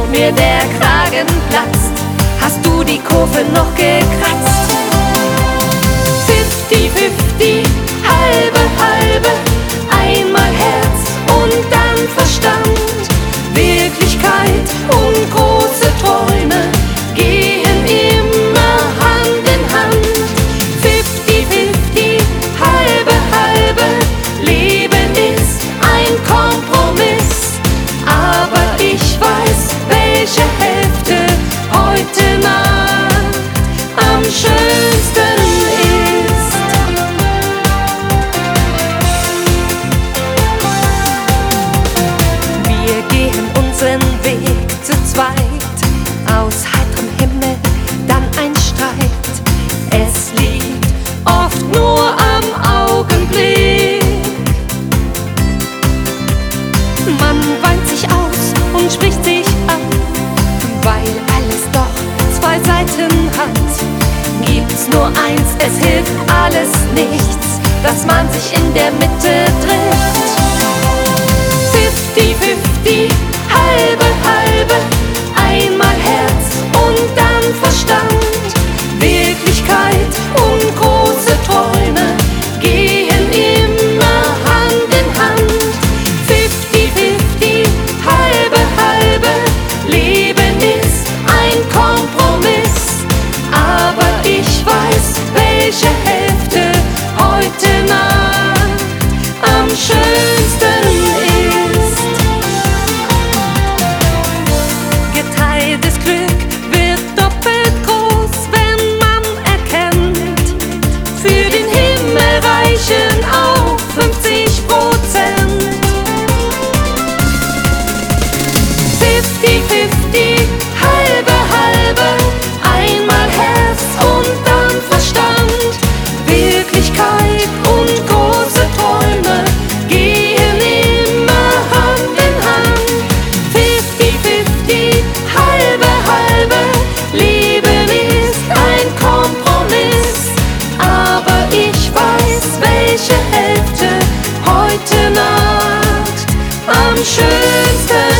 mir der Kragen platzt. Hast du die Kurve noch gekratzt? 50-50, halbe, halbe, einmal Herz und dann Verstand. Wirklichkeit und große Träume gehen immer Hand in Hand. 50-50, halbe, halbe, Leben ist ein Kompromiss. Aber ich weiß, welche Hälfte heute Nacht am schönsten ist. Wir gehen unseren Weg zu zweit, aus heiterem Himmel dann ein Streit. Es liegt oft nur am Augenblick. Man weint sich aus und spricht sich an, weil alles doch zwei Seiten hat. Gibt's nur eins, es hilft alles nichts, dass man sich in der Mitte trifft. 50-50, halbe, halbe, einmal Herz und dann Verstand. Wirklichkeit und große Träume gehen immer Hand in Hand. 50-50, halbe, halbe, Leben ist ein Kompromiss. Aber ich weiß, welche Hälfte heute Nacht am schönsten ist. Geteiltes Glück wird doppelt groß, wenn man erkennt, für den Himmel reichen auch 50%. 50-50, halbe, halbe, einmal Herz und dann Verstand. Wirklichkeit und große Träume gehen immer Hand in Hand. 50-50, halbe, halbe, Leben ist ein Kompromiss. Aber ich weiß, welche Hälfte heute Nacht am schönsten